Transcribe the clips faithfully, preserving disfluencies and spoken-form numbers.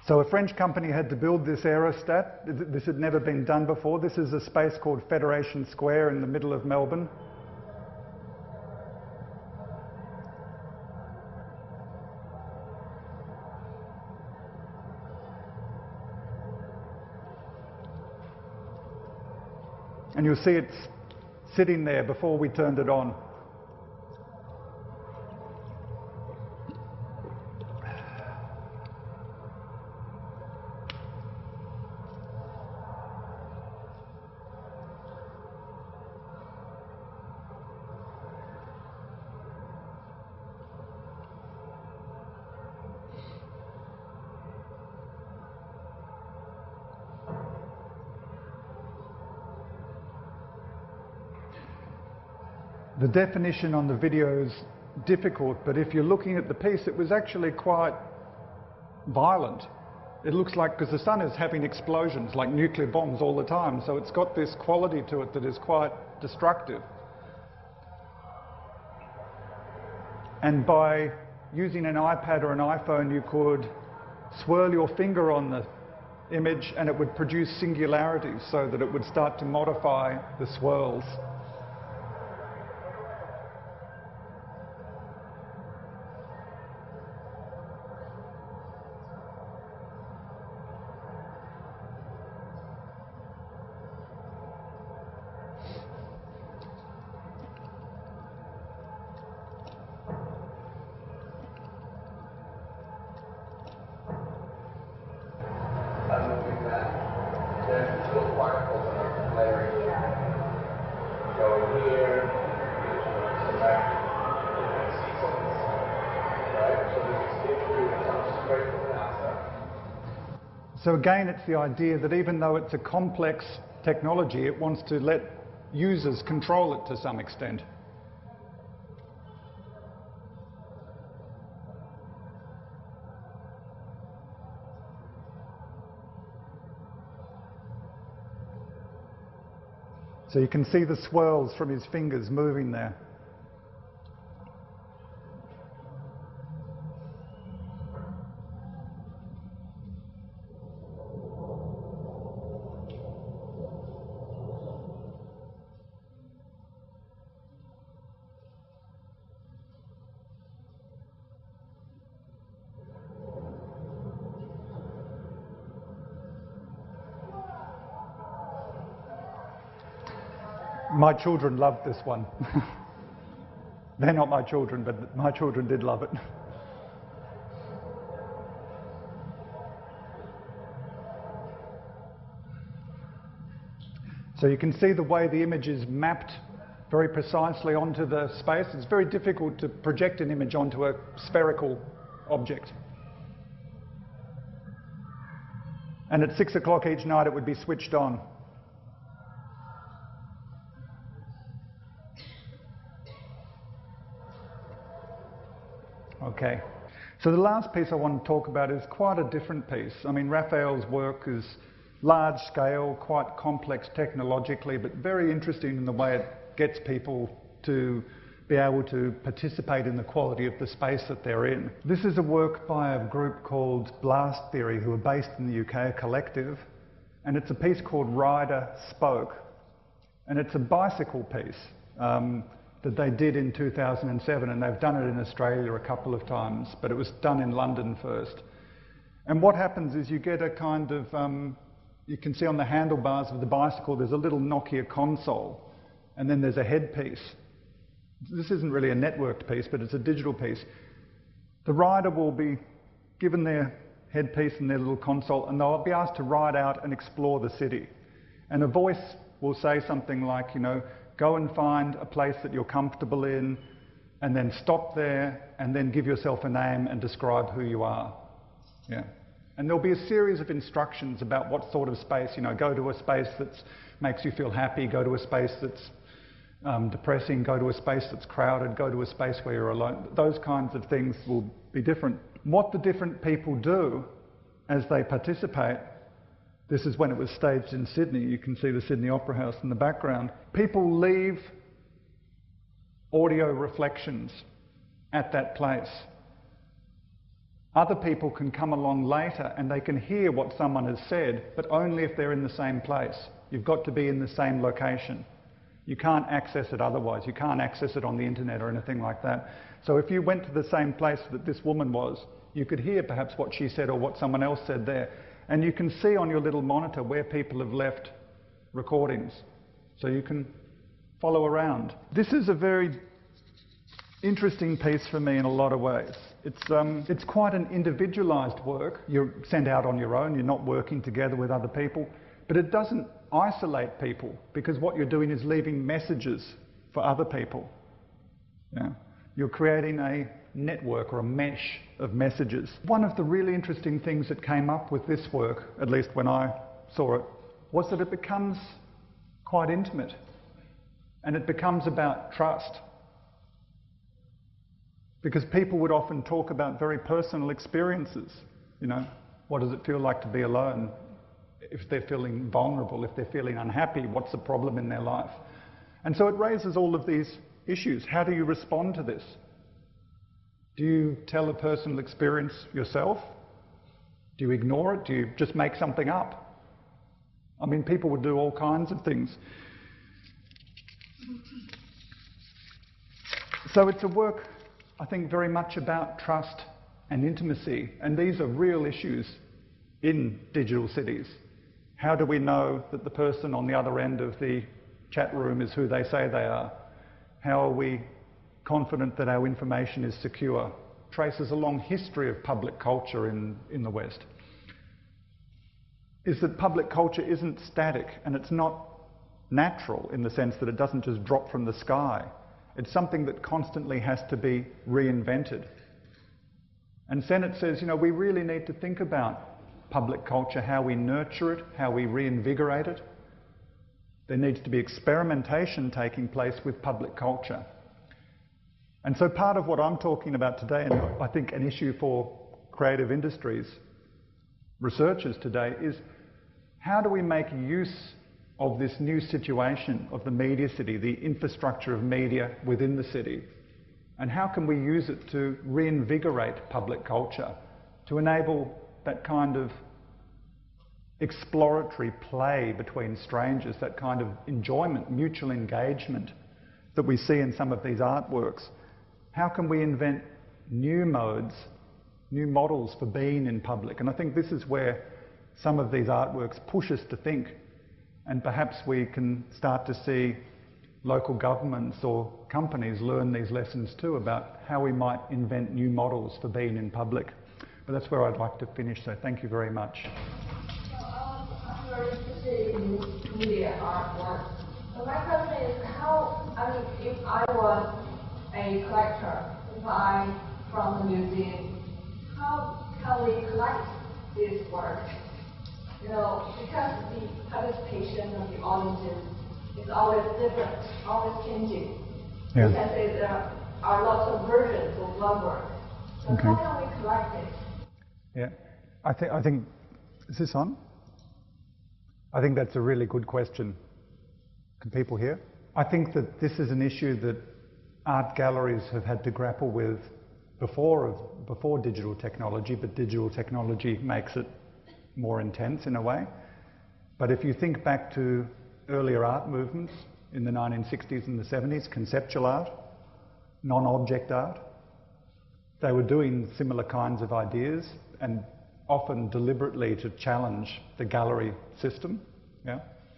So a French company had to build this aerostat. This had never been done before. This is a space called Federation Square in the middle of Melbourne. And you'll see it's sitting there before we turned it on. The definition on the video is difficult, but if you're looking at the piece, it was actually quite violent. It looks like, because the sun is having explosions like nuclear bombs all the time, so it's got this quality to it that is quite destructive. And by using an iPad or an iPhone, you could swirl your finger on the image and it would produce singularities so that it would start to modify the swirls. So again, it's the idea that even though it's a complex technology, it wants to let users control it to some extent. So you can see the swirls from his fingers moving there. My children loved this one. They're not my children, but my children did love it. So you can see the way the image is mapped very precisely onto the space. It's very difficult to project an image onto a spherical object. And at six o'clock each night it would be switched on. Okay, so the last piece I want to talk about is quite a different piece. I mean, Raphael's work is large scale, quite complex technologically, but very interesting in the way it gets people to be able to participate in the quality of the space that they're in. This is a work by a group called Blast Theory, who are based in the U K, a collective, and it's a piece called Rider Spoke, and it's a bicycle piece. Um, that they did in two thousand seven, and they've done it in Australia a couple of times, but it was done in London first. And what happens is you get a kind of, um, you can see on the handlebars of the bicycle there's a little Nokia console, and then there's a headpiece. This isn't really a networked piece, but it's a digital piece. The rider will be given their headpiece and their little console, and they'll be asked to ride out and explore the city. And a voice will say something like, you know, go and find a place that you're comfortable in, and then stop there, and then give yourself a name and describe who you are. Yeah. And there'll be a series of instructions about what sort of space, you know, go to a space that makes you feel happy, go to a space that's um, depressing, go to a space that's crowded, go to a space where you're alone. Those kinds of things will be different. What the different people do as they participate, this is when it was staged in Sydney. You can see the Sydney Opera House in the background. People leave audio reflections at that place. Other people can come along later and they can hear what someone has said, but only if they're in the same place. You've got to be in the same location. You can't access it otherwise. You can't access it on the internet or anything like that. So if you went to the same place that this woman was, you could hear perhaps what she said or what someone else said there. And you can see on your little monitor where people have left recordings. So you can follow around. This is a very interesting piece for me in a lot of ways. It's, um, it's quite an individualised work. You're sent out on your own. You're not working together with other people. But it doesn't isolate people, because what you're doing is leaving messages for other people. Yeah. You're creating a network or a mesh of messages. One of the really interesting things that came up with this work, at least when I saw it, was that it becomes quite intimate, and it becomes about trust. Because people would often talk about very personal experiences. You know, what does it feel like to be alone? If they're feeling vulnerable, if they're feeling unhappy, what's the problem in their life? And so it raises all of these issues. How do you respond to this? Do you tell a personal experience yourself? Do you ignore it? Do you just make something up? I mean, people would do all kinds of things. So it's a work, I think, very much about trust and intimacy, and these are real issues in digital cities. How do we know that the person on the other end of the chat room is who they say they are? How are we confident that our information is secure? Traces a long history of public culture in, in the West. Is that public culture isn't static, and it's not natural in the sense that it doesn't just drop from the sky. It's something that constantly has to be reinvented. And Sennett says, you know, we really need to think about public culture, how we nurture it, how we reinvigorate it. There needs to be experimentation taking place with public culture. And so part of what I'm talking about today, and I think an issue for creative industries researchers today, is how do we make use of this new situation of the media city, the infrastructure of media within the city, and how can we use it to reinvigorate public culture, to enable that kind of exploratory play between strangers, that kind of enjoyment, mutual engagement that we see in some of these artworks. How can we invent new modes, new models for being in public? And I think this is where some of these artworks push us to think, and perhaps we can start to see local governments or companies learn these lessons too about how we might invent new models for being in public. But that's where I'd like to finish, so thank you very much. So, um, I'm very interested in media artwork. So my question is how, I mean, if I was a collector, if I from the museum, how can we collect this work? You know, because the participation of the audiences is always different, always changing. Yeah. You can say there are lots of versions of one work. So Okay. how can we collect it? Yeah, I think, I think, is this on? I think that's a really good question. Can people hear? I think that this is an issue that art galleries have had to grapple with before, of, before digital technology, but digital technology makes it more intense in a way. But if you think back to earlier art movements in the nineteen sixties and the seventies, conceptual art, non-object art, they were doing similar kinds of ideas, and often deliberately to challenge the gallery system. Yeah?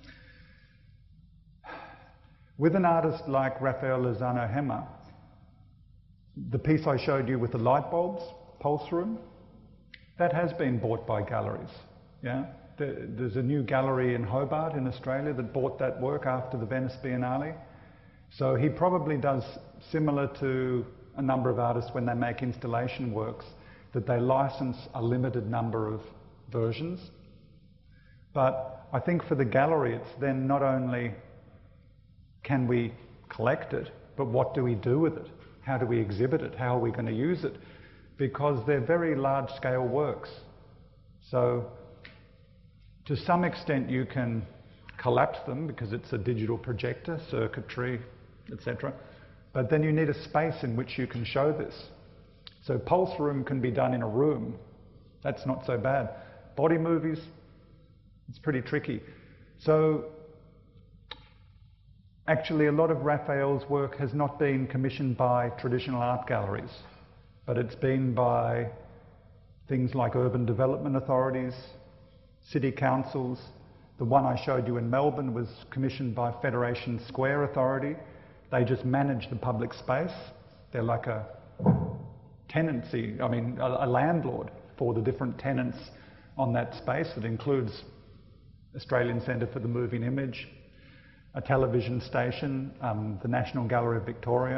With an artist like Rafael Lozano Hema, the piece I showed you with the light bulbs, Pulse Room, that has been bought by galleries. Yeah? There's a new gallery in Hobart in Australia that bought that work after the Venice Biennale. So he probably does similar to a number of artists when they make installation works, that they license a limited number of versions. But I think for the gallery, it's then not only can we collect it, but what do we do with it? How do we exhibit it? How are we going to use it? Because they're very large-scale works. So to some extent you can collapse them because it's a digital projector, circuitry, et cetera. But then you need a space in which you can show this. So pulse room can be done in a room. That's not so bad. Body movies, it's pretty tricky. So actually a lot of Raphael's work has not been commissioned by traditional art galleries, but it's been by things like urban development authorities, city councils. The one I showed you in Melbourne was commissioned by Federation Square Authority. They just manage the public space. They're like a tenancy, I mean a, a landlord for the different tenants on that space. That includes Australian Centre for the Moving Image, a television station, um, the National Gallery of Victoria.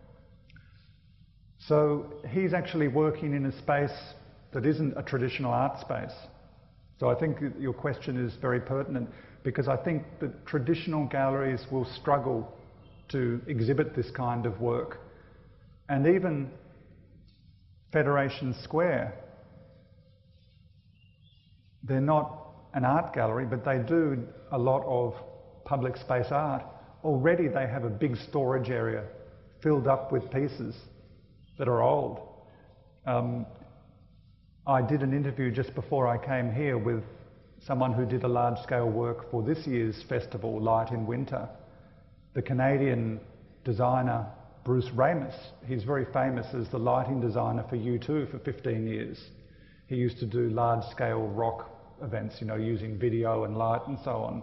So he's actually working in a space that isn't a traditional art space. So I think your question is very pertinent, because I think that traditional galleries will struggle to exhibit this kind of work. And even Federation Square, they're not an art gallery, but they do a lot of public space art. Already they have a big storage area filled up with pieces that are old. Um, I did an interview just before I came here with someone who did a large-scale work for this year's festival, Light in Winter. The Canadian designer Bruce Ramus, he's very famous as the lighting designer for U two for fifteen years. He used to do large-scale rock events, you know, using video and light and so on.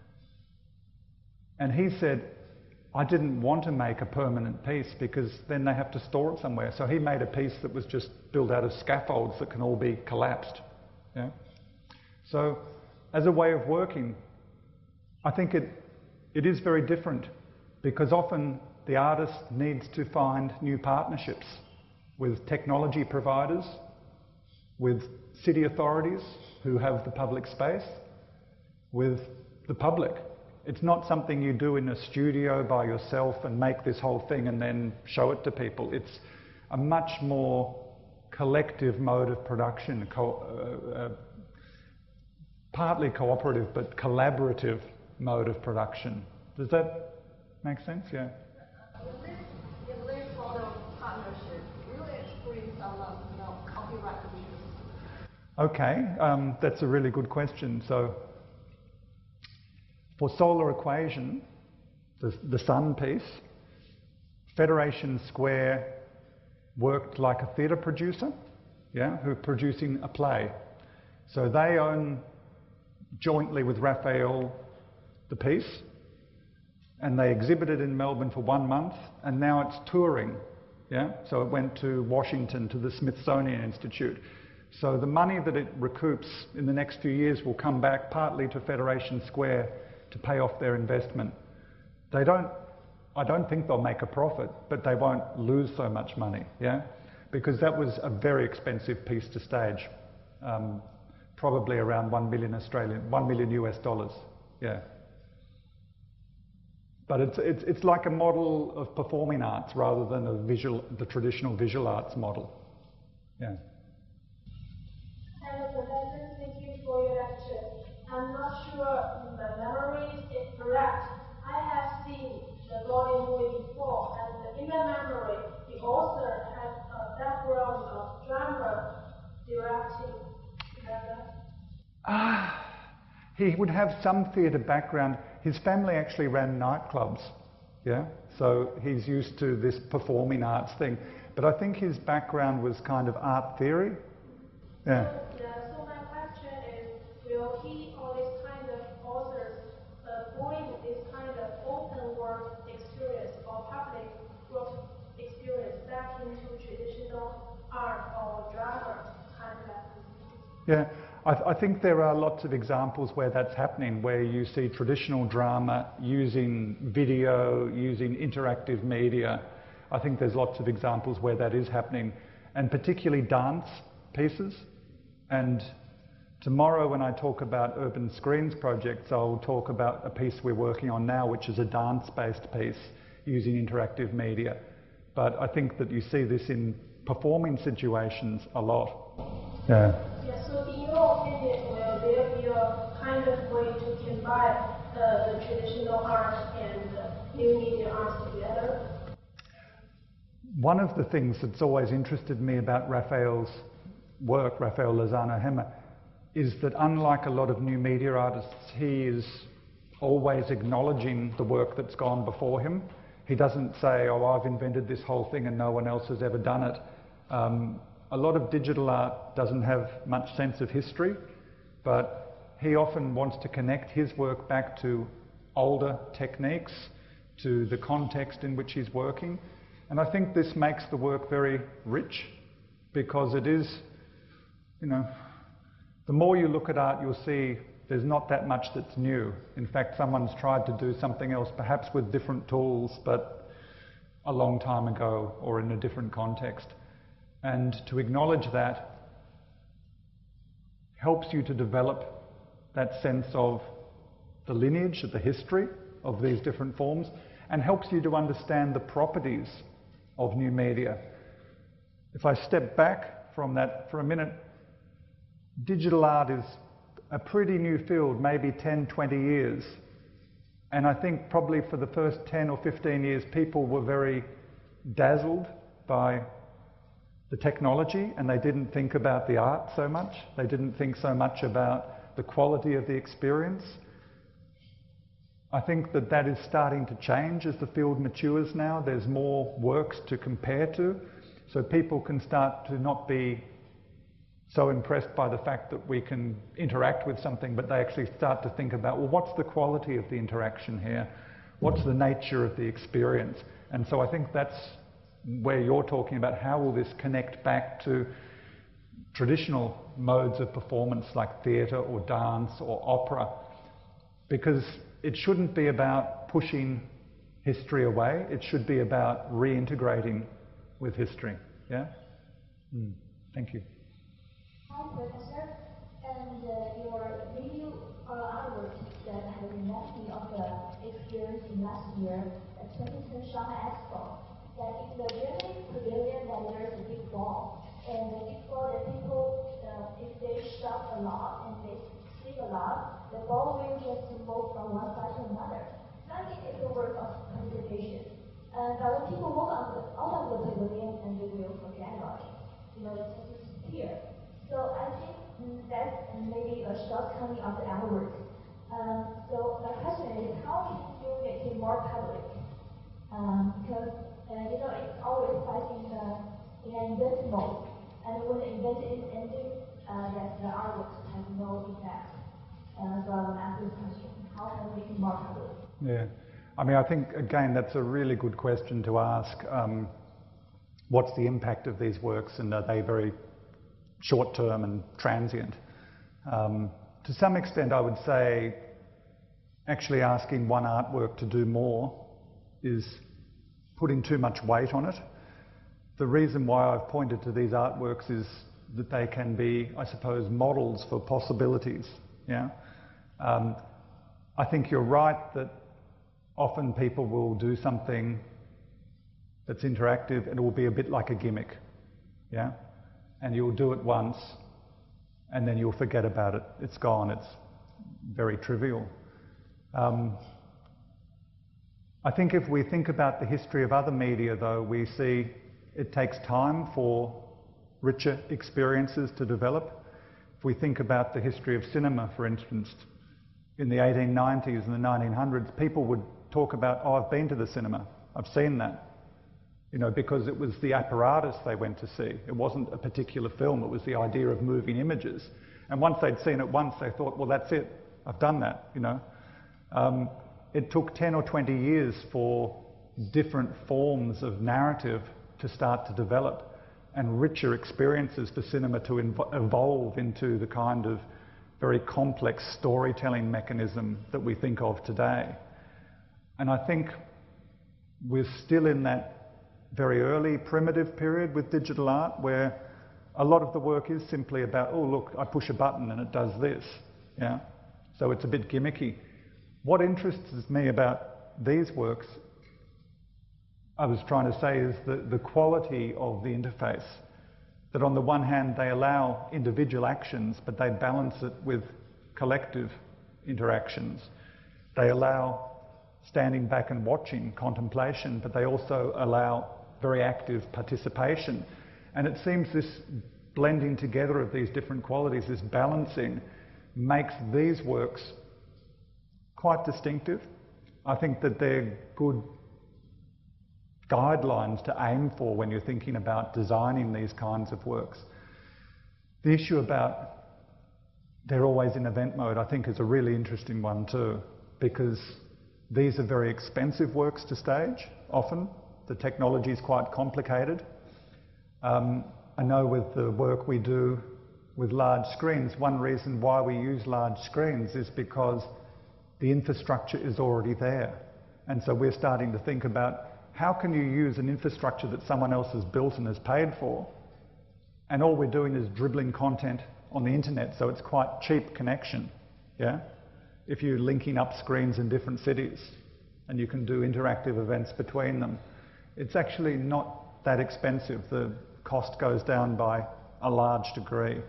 And he said, I didn't want to make a permanent piece because then they have to store it somewhere. So he made a piece that was just built out of scaffolds that can all be collapsed. Yeah? So as a way of working, I think it, it is very different, because often the artist needs to find new partnerships with technology providers, with city authorities who have the public space, with the public. It's not something you do in a studio by yourself and make this whole thing and then show it to people. It's a much more collective mode of production, co uh, uh, partly cooperative but collaborative mode of production. Does that make sense? Yeah. In this, in this sort of partnership, will it bring some of, you know, copyright issues? Okay, um, that's a really good question. So, for Solar Equation, the, the Sun piece, Federation Square worked like a theatre producer, yeah, who are producing a play. So they own, jointly with Raphael, the piece, and they exhibited in Melbourne for one month, and now it's touring, yeah. So it went to Washington, to the Smithsonian Institute. So the money that it recoups in the next few years will come back partly to Federation Square to pay off their investment. They don't, I don't think they'll make a profit, but they won't lose so much money, yeah? Because that was a very expensive piece to stage, um, probably around one million Australian, one million U S dollars, yeah. But it's, it's, it's like a model of performing arts rather than a visual, the traditional visual arts model, yeah. Hello, Professor. Thank you for your lecture. I'm not sure the memory is correct. I have seen the volume movie before, and in the memory, the author has a background of drama directing. Ah, he would have some theatre background. His family actually ran nightclubs, yeah? So he's used to this performing arts thing. But I think his background was kind of art theory, yeah. So my question is, will he or this kind of authors uh, bring this kind of open world experience or public world experience back into traditional art or drama kind of activities? Yeah, I, th I think there are lots of examples where that's happening, where you see traditional drama using video, using interactive media. I think there's lots of examples where that is happening, and particularly dance pieces. And tomorrow when I talk about Urban Screens projects, I'll talk about a piece we're working on now, which is a dance-based piece using interactive media. But I think that you see this in performing situations a lot. Yeah. Yeah, so in your opinion, will there be a kind of way to combine uh, the traditional art and uh, new media art together? One of the things that's always interested me about Raphael's work, Raphael Lozano Hema, is that unlike a lot of new media artists, he is always acknowledging the work that's gone before him. He doesn't say, oh, I've invented this whole thing and no one else has ever done it. Um, a lot of digital art doesn't have much sense of history, but he often wants to connect his work back to older techniques, to the context in which he's working. And I think this makes the work very rich, because it is, you know, the more you look at art, you'll see there's not that much that's new. In fact, someone's tried to do something else, perhaps with different tools, but a long time ago or in a different context. And to acknowledge that helps you to develop that sense of the lineage, of the history of these different forms, and helps you to understand the properties of new media. If I step back from that for a minute, digital art is a pretty new field, maybe ten, twenty years. And I think probably for the first ten or fifteen years, people were very dazzled by the technology, and they didn't think about the art so much. They didn't think so much about the quality of the experience. I think that that is starting to change as the field matures now. There's more works to compare to, so people can start to not be so impressed by the fact that we can interact with something, but they actually start to think about, well, what's the quality of the interaction here? What's the nature of the experience? And so I think that's where you're talking about how will this connect back to traditional modes of performance like theatre or dance or opera, because it shouldn't be about pushing history away, it should be about reintegrating with history. Yeah? Mm. Thank you. Hi, Professor. And uh, your video uh, artwork that has reminded me of the experience in last year at twenty ten Shanghai Expo. That in the Germany pavilion, that there's a big ball, and the big ball that people, uh, if they shout a lot and they sing a lot, the ball will just move from one side to another. So I think it's a work of participation. And uh, when people walk out of, the, out of the pavilion, and they will forget about it, you know, it just disappear. So I think mm, that's maybe a shortcoming of the artwork. Um, so my question is, how can you make it more public? Um, because uh, you know it's always fighting uh, in an invent mode, and when the invent is ending, uh, that the artwork has no effect. Uh, so I'm asking this question: how can we make it more public? Yeah, I mean, I think again that's a really good question to ask. Um, what's the impact of these works, and are they very short-term and transient? Um, to some extent, I would say actually asking one artwork to do more is putting too much weight on it. The reason why I've pointed to these artworks is that they can be, I suppose, models for possibilities. Yeah. Um, I think you're right that often people will do something that's interactive and it will be a bit like a gimmick. Yeah. And you'll do it once and then you'll forget about it. It's gone. It's very trivial. Um, I think if we think about the history of other media, though, we see it takes time for richer experiences to develop. If we think about the history of cinema, for instance, in the eighteen nineties and the nineteen hundreds, people would talk about, oh, I've been to the cinema, I've seen that. You know, because it was the apparatus they went to see. It wasn't a particular film, it was the idea of moving images. And once they'd seen it once, they thought, well, that's it, I've done that, you know. Um, it took ten or twenty years for different forms of narrative to start to develop, and richer experiences for cinema to inv- evolve into the kind of very complex storytelling mechanism that we think of today. And I think we're still in that very early primitive period with digital art where a lot of the work is simply about, oh look, I push a button and it does this. Yeah? So it's a bit gimmicky. What interests me about these works, I was trying to say, is the, the quality of the interface. That on the one hand they allow individual actions, but they balance it with collective interactions. They allow standing back and watching, contemplation, but they also allow very active participation. And it seems this blending together of these different qualities, this balancing, makes these works quite distinctive. I think that they're good guidelines to aim for when you're thinking about designing these kinds of works. The issue about they're always in event mode, I think, is a really interesting one too, because these are very expensive works to stage, often. The technology is quite complicated. Um, I know with the work we do with large screens, one reason why we use large screens is because the infrastructure is already there. And so we're starting to think about how can you use an infrastructure that someone else has built and has paid for, and all we're doing is dribbling content on the internet, so it's quite cheap connection, yeah? If you're linking up screens in different cities and you can do interactive events between them, it's actually not that expensive. The cost goes down by a large degree.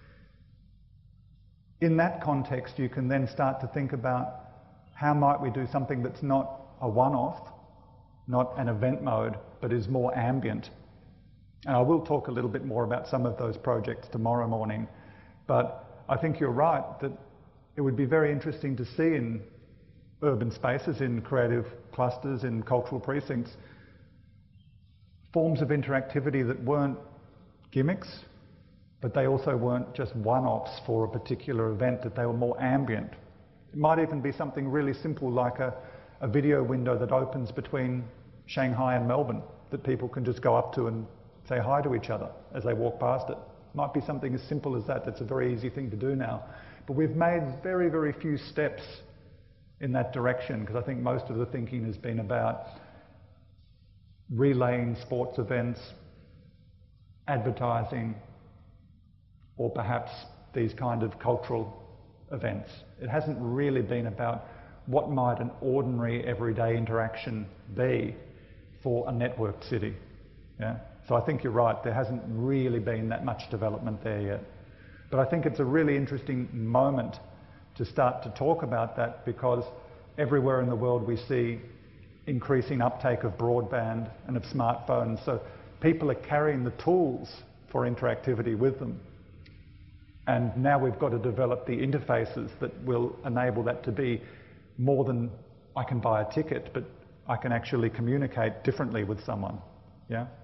In that context, you can then start to think about how might we do something that's not a one-off, not an event mode, but is more ambient. And I will talk a little bit more about some of those projects tomorrow morning, but I think you're right that it would be very interesting to see in urban spaces, in creative clusters, in cultural precincts, forms of interactivity that weren't gimmicks, but they also weren't just one-offs for a particular event, that they were more ambient. It might even be something really simple like a, a video window that opens between Shanghai and Melbourne that people can just go up to and say hi to each other as they walk past it. It might be something as simple as that. That's a very easy thing to do now. But we've made very, very few steps in that direction, because I think most of the thinking has been about relaying sports events, advertising, or perhaps these kind of cultural events. It hasn't really been about what might an ordinary everyday interaction be for a networked city. Yeah? So I think you're right, there hasn't really been that much development there yet. But I think it's a really interesting moment to start to talk about that, because everywhere in the world we see increasing uptake of broadband and of smartphones. So people are carrying the tools for interactivity with them. And now we've got to develop the interfaces that will enable that to be more than I can buy a ticket, but I can actually communicate differently with someone. Yeah?